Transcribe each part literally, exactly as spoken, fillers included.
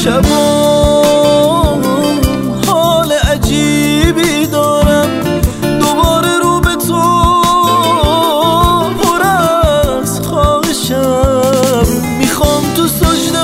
شبا حال عجیبی دارم، دوباره رو به تو پر از خواهشم. میخوام تو سجده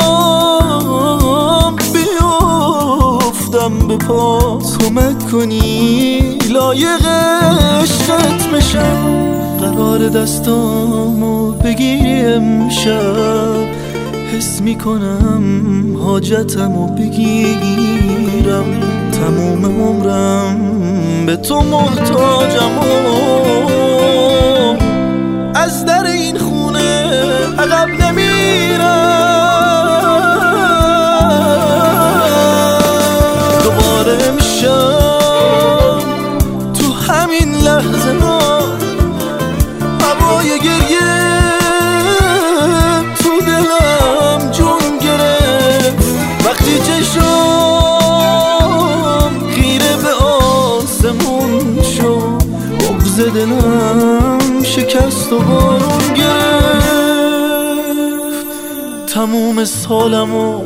هام بیفتم به پاس، کمک کنی لایق عشقت بشم. قرار دستامو بگیری امشب، حس میکنم حاجتمو بگیرم. تموم عمرم به تو محتاجم و از در این خونه عقب نمیرم. دوباره امشب تو همین لحظه ها هوای گریه تو دلم جون گرفت. وقتی چشم خیره به آسمون شد، بغض دلم شکست و بارون گرفت. تموم سالمو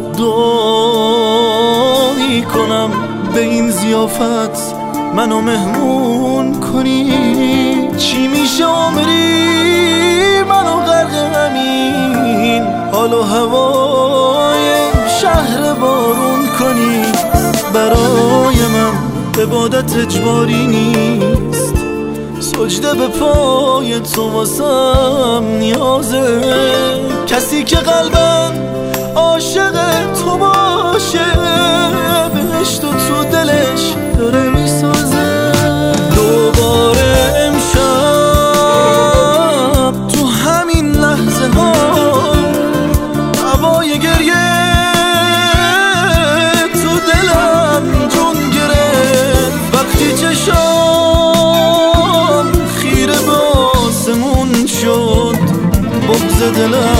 دعا میکنم به این ضیافت منو مهمون کنی. چی میشه عمری منو غرق همین حال و هوای شهر بارون کنی. برای من عبادت اجباری نیست، سجده به پای تو واسم نیازه. کسی که قلبم عاشق تو باشه، بهشت و تو دلش داره میسازه. دوباره امشب تو همین لحظه ها هوای گریه تو دلم جون گرفت. وقتی چشم خیره به آسمون شد، بغض دلم